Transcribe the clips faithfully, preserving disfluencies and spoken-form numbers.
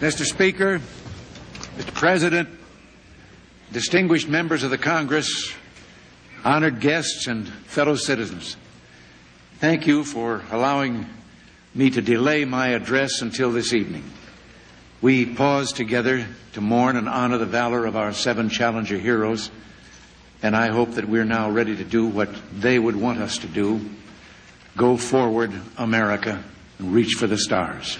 Mister Speaker, Mister President, distinguished members of the Congress, honored guests, and fellow citizens, thank you for allowing me to delay my address until this evening. We pause together to mourn and honor the valor of our seven Challenger heroes, and I hope that we're now ready to do what they would want us to do: go forward, America, and reach for the stars.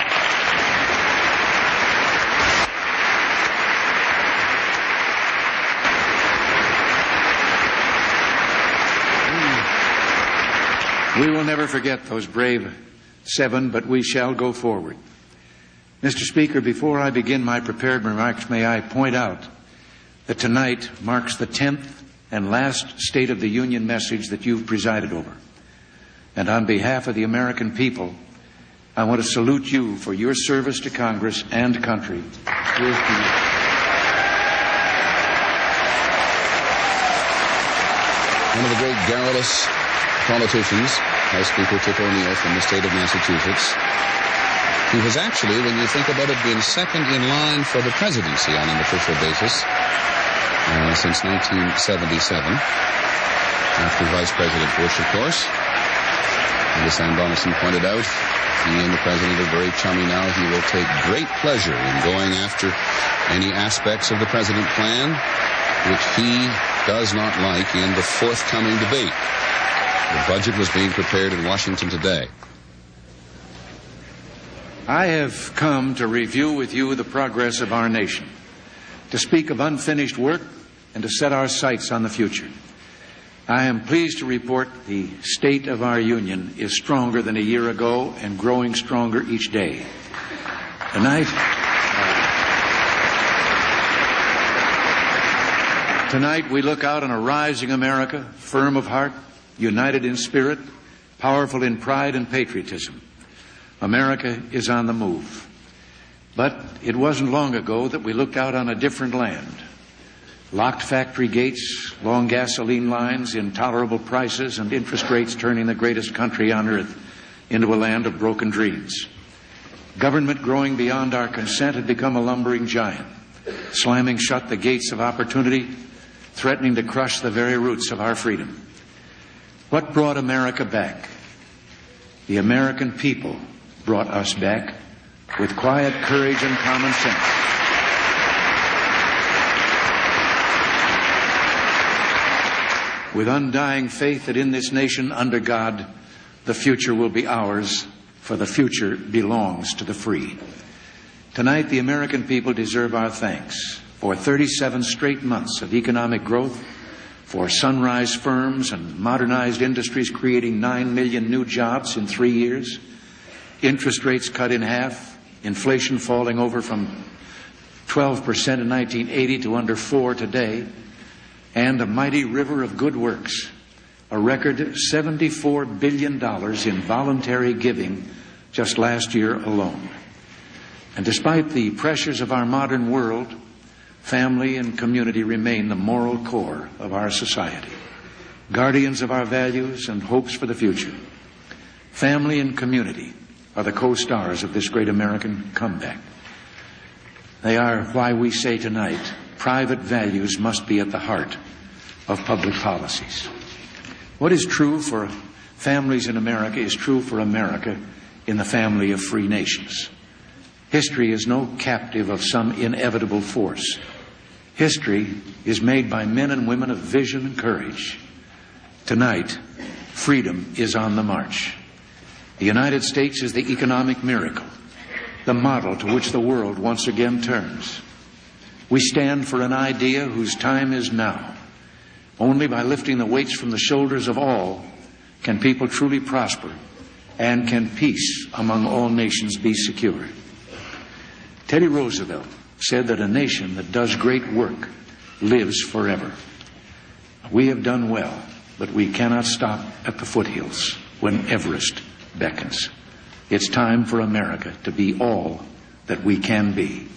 We will never forget those brave seven, but we shall go forward. Mister Speaker, before I begin my prepared remarks, may I point out that tonight marks the tenth and last State of the Union message that you've presided over. And on behalf of the American people, I want to salute you for your service to Congress and country. Here's to you. One of the great garrulous politicians, House Speaker Tip O'Neill from the state of Massachusetts, who has actually, when you think about it, been second in line for the presidency on an official basis uh, since nineteen seventy-seven, after Vice President Bush, of course. And as Sam Donaldson pointed out, he and the president are very chummy now. He will take great pleasure in going after any aspects of the president plan which he does not like in the forthcoming debate. The budget was being prepared in Washington today. I have come to review with you the progress of our nation, to speak of unfinished work, and to set our sights on the future. I am pleased to report the state of our union is stronger than a year ago and growing stronger each day. Tonight, uh, tonight we look out on a rising America, firm of heart, united in spirit, powerful in pride and patriotism. America is on the move. But it wasn't long ago that we looked out on a different land. Locked factory gates, long gasoline lines, intolerable prices, and interest rates turning the greatest country on earth into a land of broken dreams. Government growing beyond our consent had become a lumbering giant, slamming shut the gates of opportunity, threatening to crush the very roots of our freedom. What brought America back? The American people brought us back with quiet courage and common sense. With undying faith that in this nation, under God, the future will be ours, for the future belongs to the free. Tonight, the American people deserve our thanks for thirty-seven straight months of economic growth, for sunrise firms and modernized industries creating nine million new jobs in three years, interest rates cut in half, inflation falling over from twelve percent in nineteen eighty to under four today, and a mighty river of good works, a record seventy-four billion dollars in voluntary giving just last year alone. And despite the pressures of our modern world, family and community remain the moral core of our society, guardians of our values and hopes for the future. Family and community are the co-stars of this great American comeback. They are why we say tonight, private values must be at the heart of public policies. What is true for families in America is true for America in the family of free nations. History is no captive of some inevitable force. History is made by men and women of vision and courage. Tonight, freedom is on the march. The United States is the economic miracle, the model to which the world once again turns. We stand for an idea whose time is now. Only by lifting the weights from the shoulders of all can people truly prosper, and can peace among all nations be secured. Teddy Roosevelt said that a nation that does great work lives forever. We have done well, but we cannot stop at the foothills when Everest beckons. It's time for America to be all that we can be.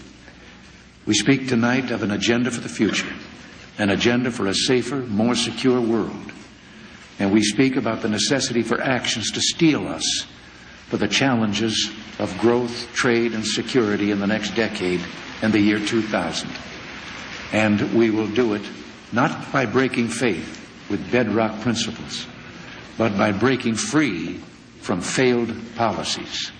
We speak tonight of an agenda for the future, an agenda for a safer, more secure world. And we speak about the necessity for actions to steel us for the challenges of growth, trade, and security in the next decade and the year two thousand. And we will do it not by breaking faith with bedrock principles, but by breaking free from failed policies.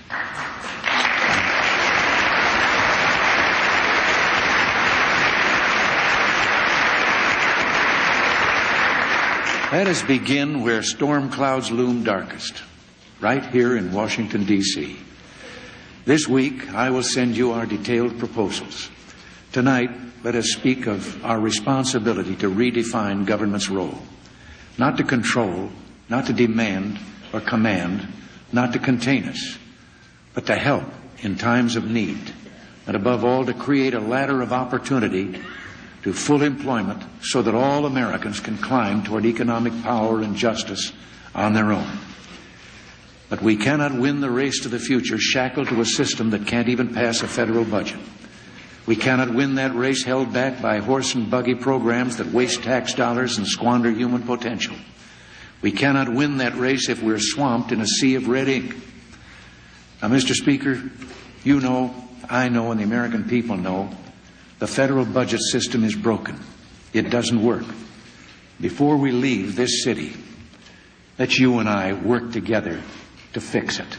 Let us begin where storm clouds loom darkest, right here in Washington, D C This week, I will send you our detailed proposals. Tonight, let us speak of our responsibility to redefine government's role, not to control, not to demand or command, not to contain us, but to help in times of need, and above all, to create a ladder of opportunity to full employment so that all Americans can climb toward economic power and justice on their own. But we cannot win the race to the future shackled to a system that can't even pass a federal budget. We cannot win that race held back by horse and buggy programs that waste tax dollars and squander human potential. We cannot win that race if we're swamped in a sea of red ink. Now, Mister Speaker, you know, I know, and the American people know, the federal budget system is broken. It doesn't work. Before we leave this city, let you and I work together to fix it.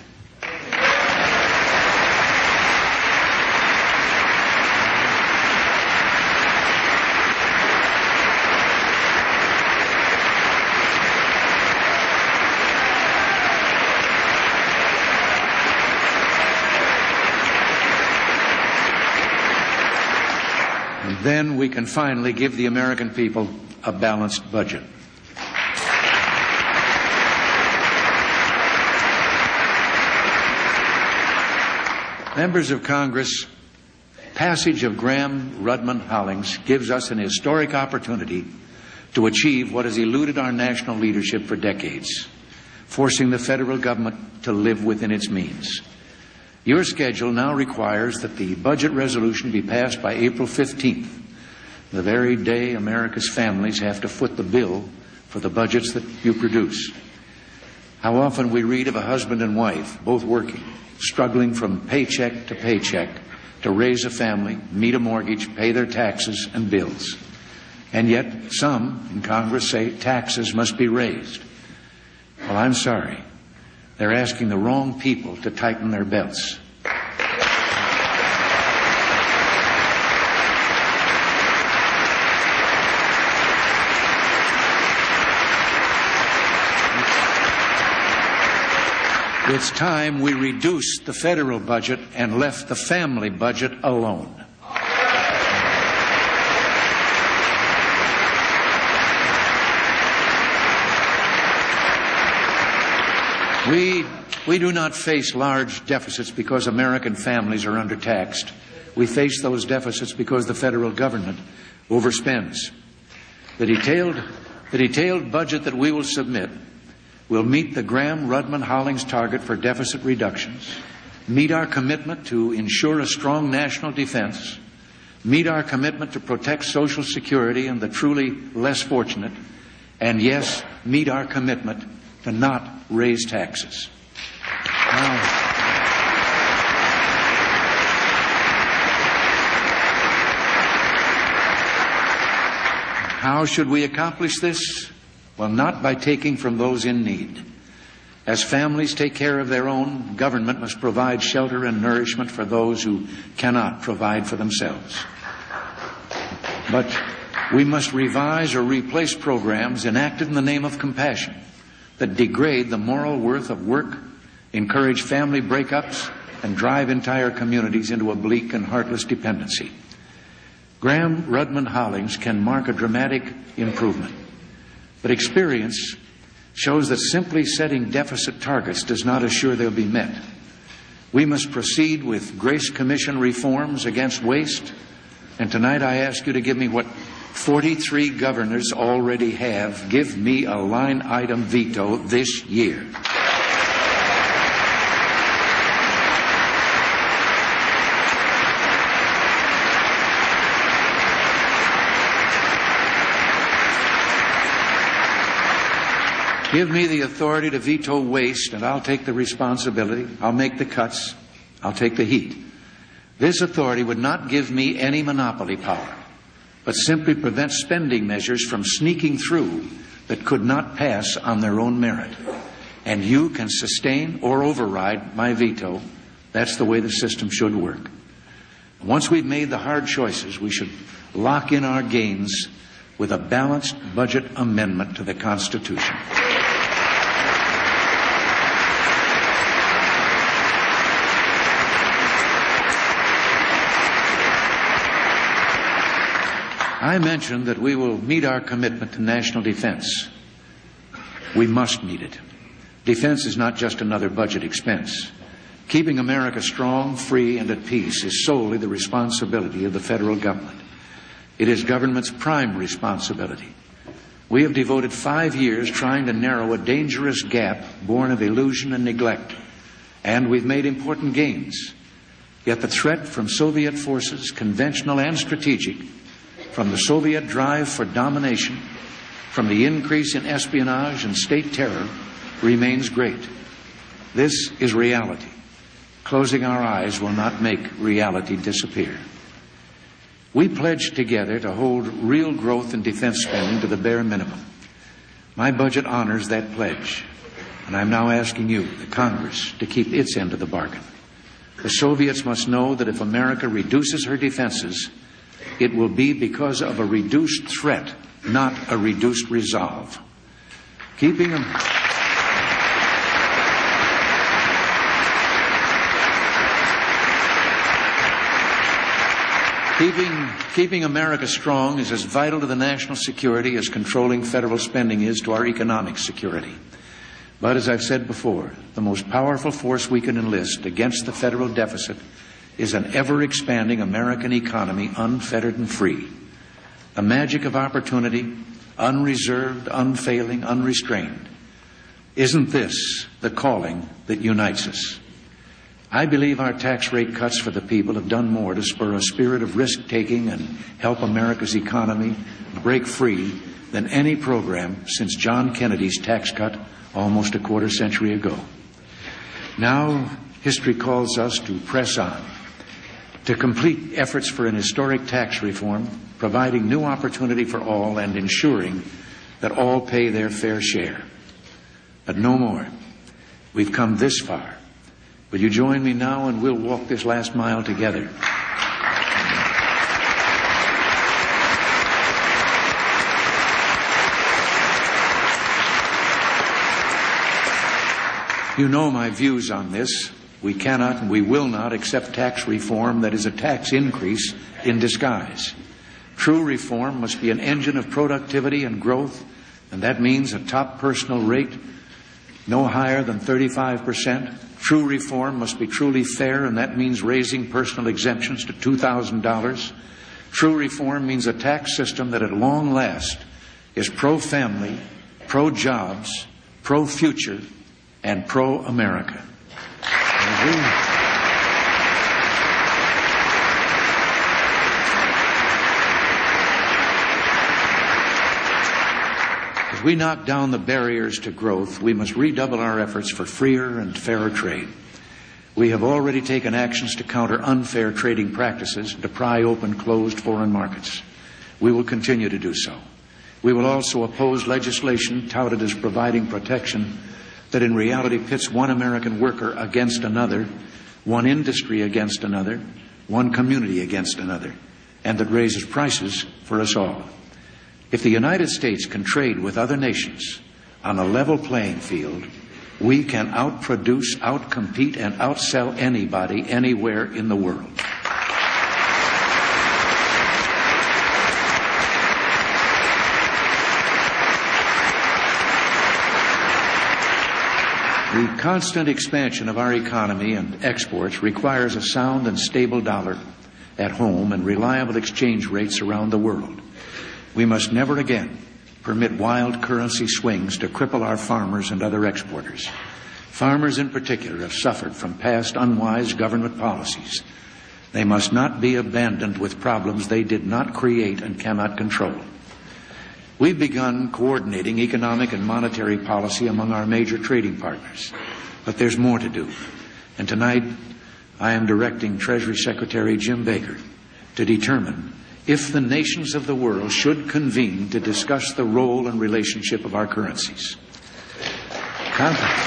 Then we can finally give the American people a balanced budget. Members of Congress, passage of Graham-Rudman-Hollings gives us an historic opportunity to achieve what has eluded our national leadership for decades, forcing the federal government to live within its means. Your schedule now requires that the budget resolution be passed by April fifteenth, the very day America's families have to foot the bill for the budgets that you produce. How often we read of a husband and wife, both working, struggling from paycheck to paycheck to raise a family, meet a mortgage, pay their taxes and bills. And yet some in Congress say taxes must be raised. Well, I'm sorry. They're asking the wrong people to tighten their belts. It's time we reduced the federal budget and left the family budget alone. We, we do not face large deficits because American families are undertaxed. We face those deficits because the federal government overspends. The detailed, the detailed budget that we will submit will meet the Graham-Rudman-Hollings target for deficit reductions, meet our commitment to ensure a strong national defense, meet our commitment to protect Social Security and the truly less fortunate, and yes, meet our commitment to not raise taxes. Now, how should we accomplish this? Well, not by taking from those in need. As families take care of their own, government must provide shelter and nourishment for those who cannot provide for themselves. But we must revise or replace programs enacted in the name of compassion that degrade the moral worth of work, encourage family breakups, and drive entire communities into a bleak and heartless dependency. Graham-Rudman-Hollings can mark a dramatic improvement. But experience shows that simply setting deficit targets does not assure they'll be met. We must proceed with Grace Commission reforms against waste. And tonight I ask you to give me what forty-three governors already have. Give me a line item veto this year. Give me the authority to veto waste, and I'll take the responsibility. I'll make the cuts. I'll take the heat. This authority would not give me any monopoly power, but simply prevent spending measures from sneaking through that could not pass on their own merit. And you can sustain or override my veto. That's the way the system should work. Once we've made the hard choices, we should lock in our gains with a balanced budget amendment to the Constitution. I mentioned that we will meet our commitment to national defense. We must meet it. Defense is not just another budget expense. Keeping America strong, free, and at peace is solely the responsibility of the federal government. It is government's prime responsibility. We have devoted five years trying to narrow a dangerous gap born of illusion and neglect, and we've made important gains. Yet the threat from Soviet forces, conventional and strategic, from the Soviet drive for domination, from the increase in espionage and state terror, remains great. This is reality. Closing our eyes will not make reality disappear. We pledged together to hold real growth in defense spending to the bare minimum. My budget honors that pledge, and I'm now asking you, the Congress, to keep its end of the bargain. The Soviets must know that if America reduces her defenses, it will be because of a reduced threat, not a reduced resolve. Keeping them... Keeping, keeping America strong is as vital to the national security as controlling federal spending is to our economic security. But as I've said before, the most powerful force we can enlist against the federal deficit is an ever-expanding American economy, unfettered and free. The magic of opportunity, unreserved, unfailing, unrestrained. Isn't this the calling that unites us? I believe our tax rate cuts for the people have done more to spur a spirit of risk-taking and help America's economy break free than any program since John Kennedy's tax cut almost a quarter century ago. Now, history calls us to press on, to complete efforts for an historic tax reform, providing new opportunity for all and ensuring that all pay their fair share. But no more. We've come this far. Will you join me now and we'll walk this last mile together? You know my views on this. We cannot and we will not accept tax reform that is a tax increase in disguise. True reform must be an engine of productivity and growth, and that means a top personal rate no higher than thirty-five percent. True reform must be truly fair, and that means raising personal exemptions to two thousand dollars. True reform means a tax system that at long last is pro-family, pro-jobs, pro-future, and pro-America. As we knock down the barriers to growth, we must redouble our efforts for freer and fairer trade. We have already taken actions to counter unfair trading practices and to pry open closed foreign markets. We will continue to do so. We will also oppose legislation touted as providing protection that in reality pits one American worker against another, one industry against another, one community against another, and that raises prices for us all. If the United States can trade with other nations on a level playing field, we can outproduce, outcompete, and outsell anybody anywhere in the world. The constant expansion of our economy and exports requires a sound and stable dollar at home and reliable exchange rates around the world. We must never again permit wild currency swings to cripple our farmers and other exporters. Farmers in particular have suffered from past unwise government policies. They must not be abandoned with problems they did not create and cannot control. We've begun coordinating economic and monetary policy among our major trading partners, but there's more to do. And tonight, I am directing Treasury Secretary Jim Baker to determine if the nations of the world should convene to discuss the role and relationship of our currencies. Confident.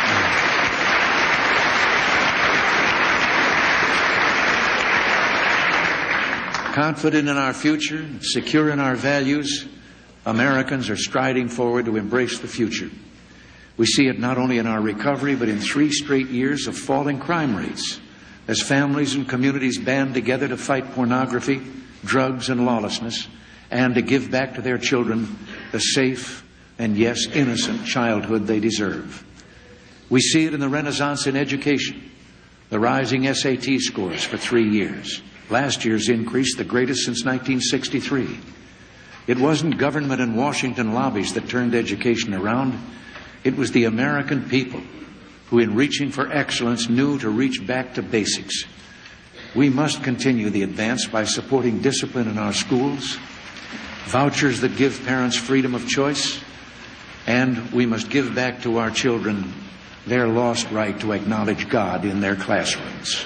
Confident in our future, secure in our values, Americans are striding forward to embrace the future. We see it not only in our recovery, but in three straight years of falling crime rates, as families and communities band together to fight pornography, drugs, and lawlessness, and to give back to their children the safe and, yes, innocent childhood they deserve. We see it in the renaissance in education, the rising S A T scores for three years. Last year's increase, the greatest since nineteen sixty-three. It wasn't government and Washington lobbies that turned education around. It was the American people who, in reaching for excellence, knew to reach back to basics. We must continue the advance by supporting discipline in our schools, vouchers that give parents freedom of choice, and we must give back to our children their lost right to acknowledge God in their classrooms.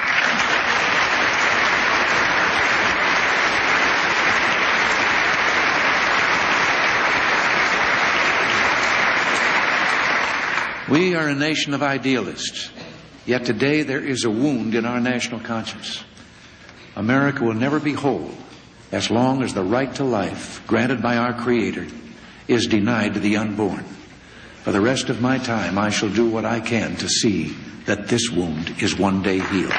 We are a nation of idealists, yet today there is a wound in our national conscience. America will never be whole as long as the right to life granted by our Creator is denied to the unborn. For the rest of my time, I shall do what I can to see that this wound is one day healed.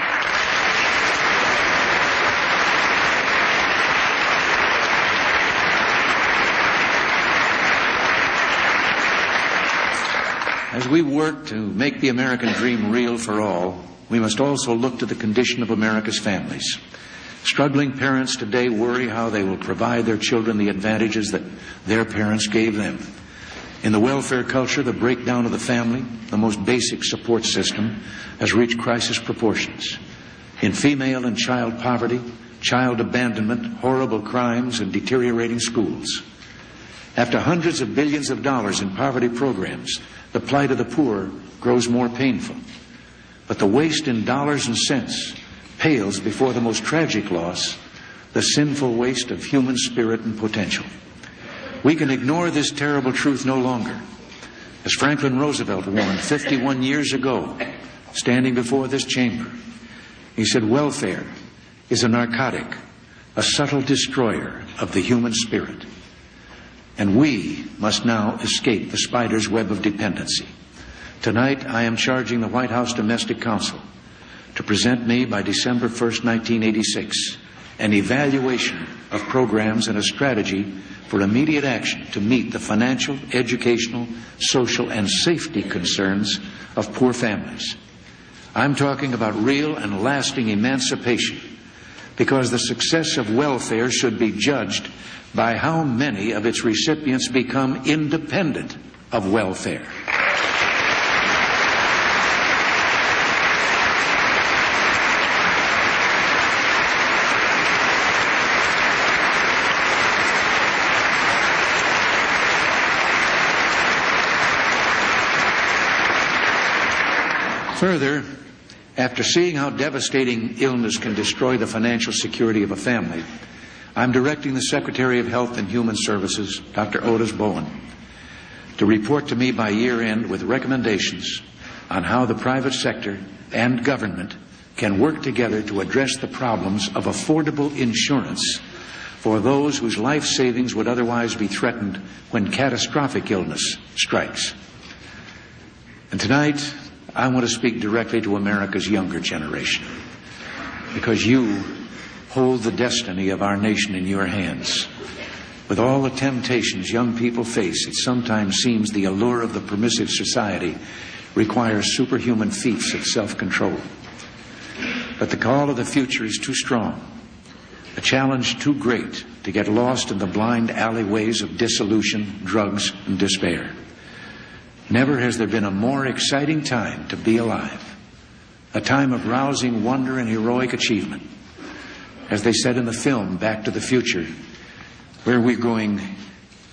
As we work to make the American dream real for all, we must also look to the condition of America's families. Struggling parents today worry how they will provide their children the advantages that their parents gave them. In the welfare culture, the breakdown of the family, the most basic support system, has reached crisis proportions. In female and child poverty, child abandonment, horrible crimes, and deteriorating schools. After hundreds of billions of dollars in poverty programs, the plight of the poor grows more painful. But the waste in dollars and cents pales before the most tragic loss, the sinful waste of human spirit and potential. We can ignore this terrible truth no longer. As Franklin Roosevelt warned fifty-one years ago, standing before this chamber, he said, welfare is a narcotic, a subtle destroyer of the human spirit. And we must now escape the spider's web of dependency. Tonight, I am charging the White House Domestic Council to present me by December first, nineteen eighty-six, an evaluation of programs and a strategy for immediate action to meet the financial, educational, social, and safety concerns of poor families. I'm talking about real and lasting emancipation, because the success of welfare should be judged by how many of its recipients become independent of welfare. Further, after seeing how devastating illness can destroy the financial security of a family, I'm directing the Secretary of Health and Human Services, Doctor Otis Bowen, to report to me by year end with recommendations on how the private sector and government can work together to address the problems of affordable insurance for those whose life savings would otherwise be threatened when catastrophic illness strikes. And tonight, I want to speak directly to America's younger generation, because you hold the destiny of our nation in your hands. With all the temptations young people face, it sometimes seems the allure of the permissive society requires superhuman feats of self-control. But the call of the future is too strong, a challenge too great to get lost in the blind alleyways of dissolution, drugs, and despair. Never has there been a more exciting time to be alive, a time of rousing wonder and heroic achievement. As they said in the film Back to the Future, where we're going,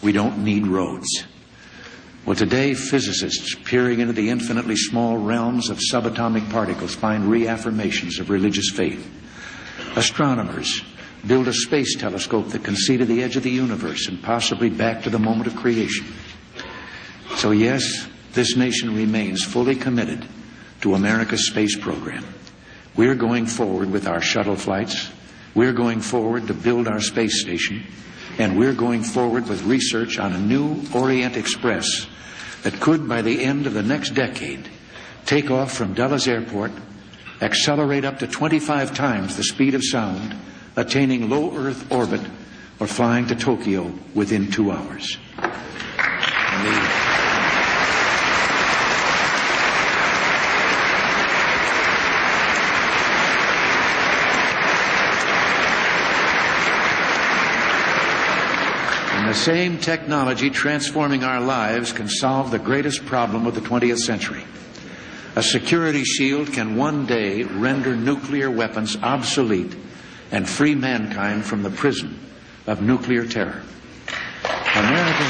We don't need roads. Well, today, physicists peering into the infinitely small realms of subatomic particles find reaffirmations of religious faith. Astronomers build a space telescope that can see to the edge of the universe and possibly back to the moment of creation. So yes, this nation remains fully committed to America's space program. We're going forward with our shuttle flights. We're going forward to build our space station. And we're going forward with research on a new Orient Express that could, by the end of the next decade, take off from Dulles Airport, accelerate up to twenty-five times the speed of sound, attaining low Earth orbit, or flying to Tokyo within two hours. And the The same technology transforming our lives can solve the greatest problem of the twentieth century. A security shield can one day render nuclear weapons obsolete and free mankind from the prison of nuclear terror. America,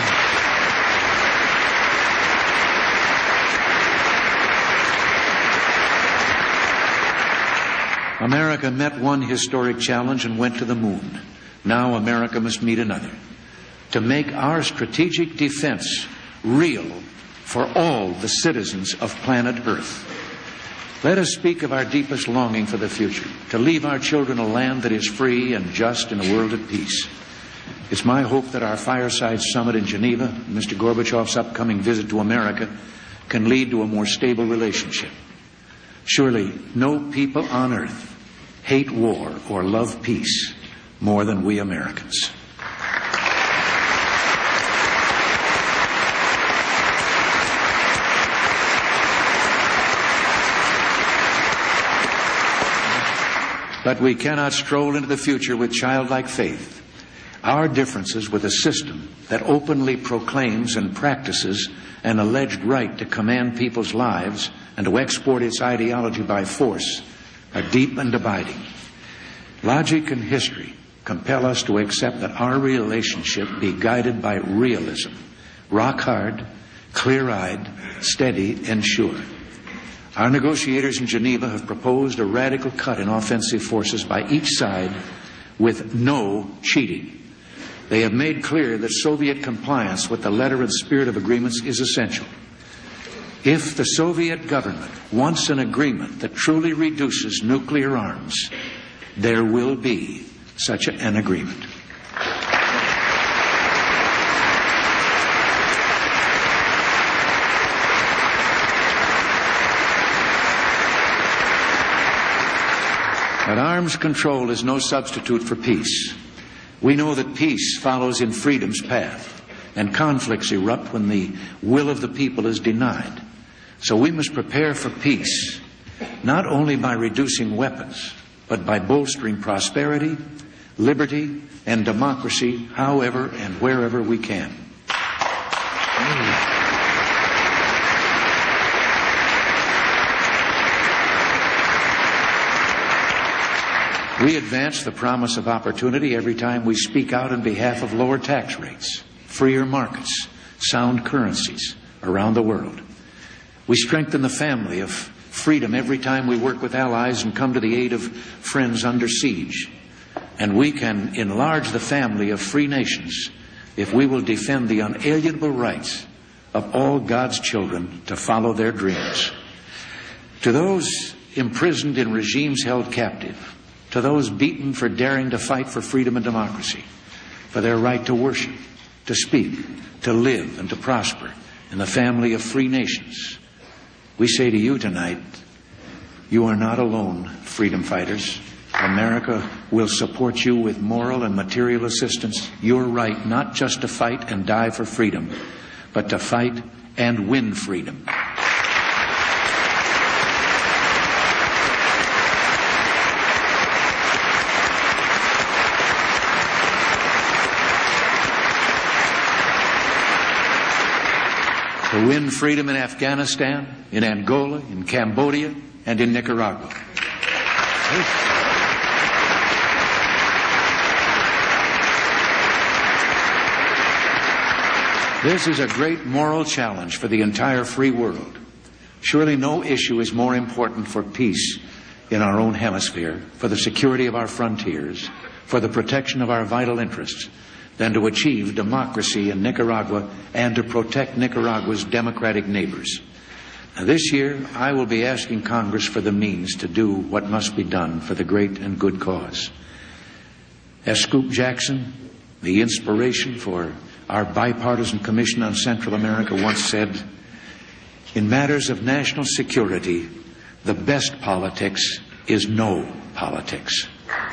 America met one historic challenge and went to the moon. Now America must meet another, to make our strategic defense real for all the citizens of planet Earth. Let us speak of our deepest longing for the future, to leave our children a land that is free and just in a world at peace. It's my hope that our fireside summit in Geneva, Mister Gorbachev's upcoming visit to America, can lead to a more stable relationship. Surely no people on earth hate war or love peace more than we Americans. But we cannot stroll into the future with childlike faith. Our differences with a system that openly proclaims and practices an alleged right to command people's lives and to export its ideology by force are deep and abiding. Logic and history compel us to accept that our relationship be guided by realism, rock hard, clear-eyed, steady, and sure. Our negotiators in Geneva have proposed a radical cut in offensive forces by each side with no cheating. They have made clear that Soviet compliance with the letter and spirit of agreements is essential. If the Soviet government wants an agreement that truly reduces nuclear arms, there will be such an agreement. But arms control is no substitute for peace. We know that peace follows in freedom's path, and conflicts erupt when the will of the people is denied. So we must prepare for peace, not only by reducing weapons, but by bolstering prosperity, liberty, and democracy however and wherever we can. We advance the promise of opportunity every time we speak out on behalf of lower tax rates, freer markets, sound currencies around the world. We strengthen the family of freedom every time we work with allies and come to the aid of friends under siege. And we can enlarge the family of free nations if we will defend the unalienable rights of all God's children to follow their dreams. To those imprisoned in regimes held captive, to those beaten for daring to fight for freedom and democracy, for their right to worship, to speak, to live, and to prosper in the family of free nations, we say to you tonight, you are not alone, freedom fighters. America will support you with moral and material assistance. Your right not just to fight and die for freedom, but to fight and win freedom. To win freedom in Afghanistan, in Angola, in Cambodia, and in Nicaragua. This is a great moral challenge for the entire free world. Surely no issue is more important for peace in our own hemisphere, for the security of our frontiers, for the protection of our vital interests, than to achieve democracy in Nicaragua and to protect Nicaragua's democratic neighbors. Now, this year, I will be asking Congress for the means to do what must be done for the great and good cause. As Scoop Jackson, the inspiration for our bipartisan Commission on Central America, once said, "In matters of national security, the best politics is no politics."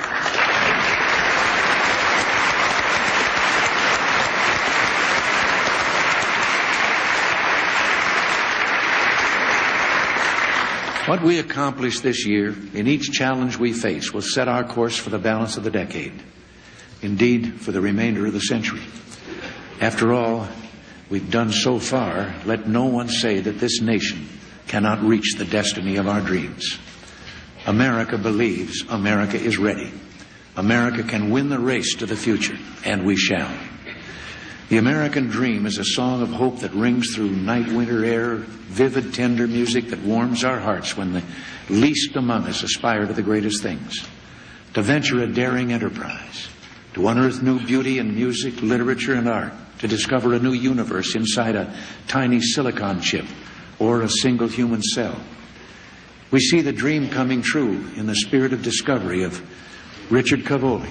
What we accomplish this year in each challenge we face will set our course for the balance of the decade, indeed for the remainder of the century. After all we've done so far, let no one say that this nation cannot reach the destiny of our dreams. America believes America is ready. America can win the race to the future, and we shall. The American dream is a song of hope that rings through night winter air, vivid, tender music that warms our hearts when the least among us aspire to the greatest things. To venture a daring enterprise, to unearth new beauty in music, literature, and art, to discover a new universe inside a tiny silicon chip or a single human cell. We see the dream coming true in the spirit of discovery of Richard Cavoli.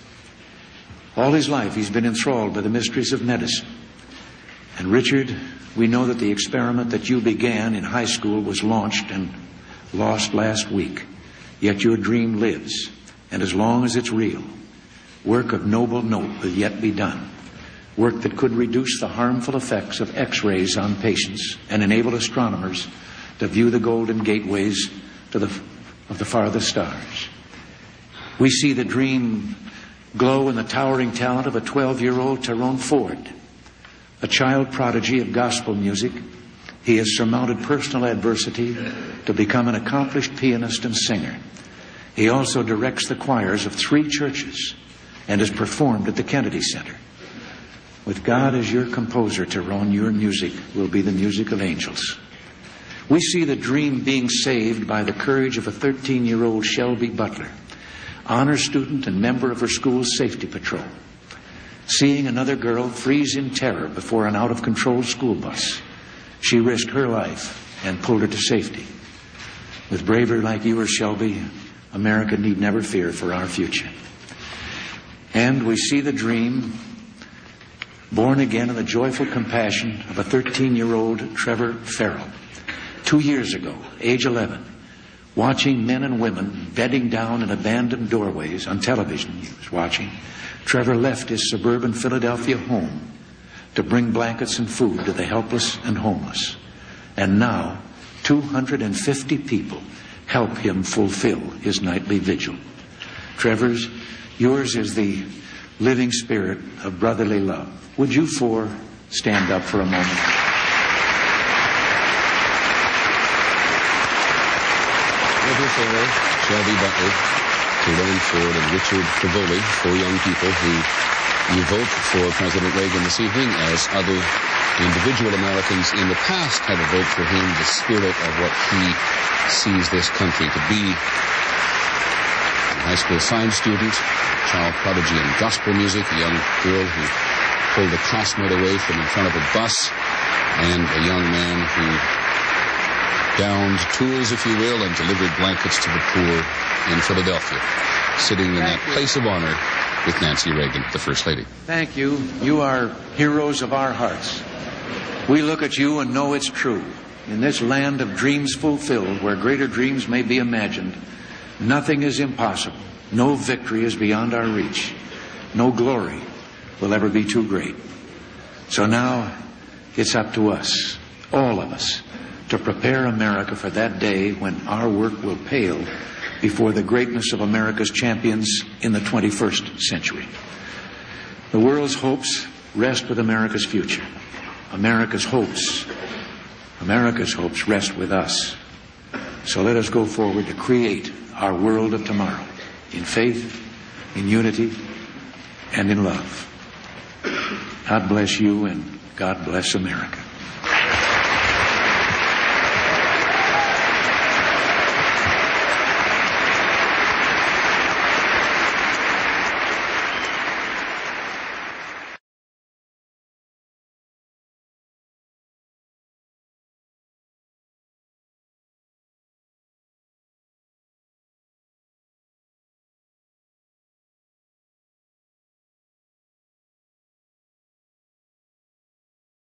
All his life he's been enthralled by the mysteries of medicine. And Richard, we know that the experiment that you began in high school was launched and lost last week. Yet your dream lives, and as long as it's real, work of noble note will yet be done. Work that could reduce the harmful effects of X-rays on patients and enable astronomers to view the golden gateways to the, of the farthest stars. We see the dream glow in the towering talent of a twelve-year-old Tyrone Ford. A child prodigy of gospel music, he has surmounted personal adversity to become an accomplished pianist and singer. He also directs the choirs of three churches and has performed at the Kennedy Center. With God as your composer, Tyrone, your music will be the music of angels. We see the dream being saved by the courage of a thirteen-year-old Shelby Butler, honor student and member of her school's safety patrol. Seeing another girl freeze in terror before an out-of-control school bus, she risked her life and pulled her to safety. With bravery like yours, Shelby, America need never fear for our future. And we see the dream born again in the joyful compassion of a thirteen-year-old Trevor Farrell. Two years ago, age eleven, watching men and women bedding down in abandoned doorways on television he was watching, Trevor left his suburban Philadelphia home to bring blankets and food to the helpless and homeless. And now, two hundred fifty people help him fulfill his nightly vigil. Trevor's, yours is the living spirit of brotherly love. Would you four stand up for a moment? Trevor Farrell, Shelby Butler, Tyrone Ford, and Richard Cavoli, four young people who evoked for President Reagan this evening, as other individual Americans in the past have evoked for him the spirit of what he sees this country to be. A high school science student, child prodigy in gospel music, a young girl who pulled a classmate away from in front of a bus, and a young man who downed tools, if you will, and delivered blankets to the poor in Philadelphia, sitting in that place of honor with Nancy Reagan, the First Lady. Thank you. You are heroes of our hearts. We look at you and know it's true. In this land of dreams fulfilled, where greater dreams may be imagined, nothing is impossible. No victory is beyond our reach. No glory will ever be too great. So now it's up to us, all of us, to prepare America for that day when our work will pale before the greatness of America's champions in the twenty-first century. The world's hopes rest with America's future. America's hopes, America's hopes rest with us. So let us go forward to create our world of tomorrow in faith, in unity, and in love. God bless you, and God bless America.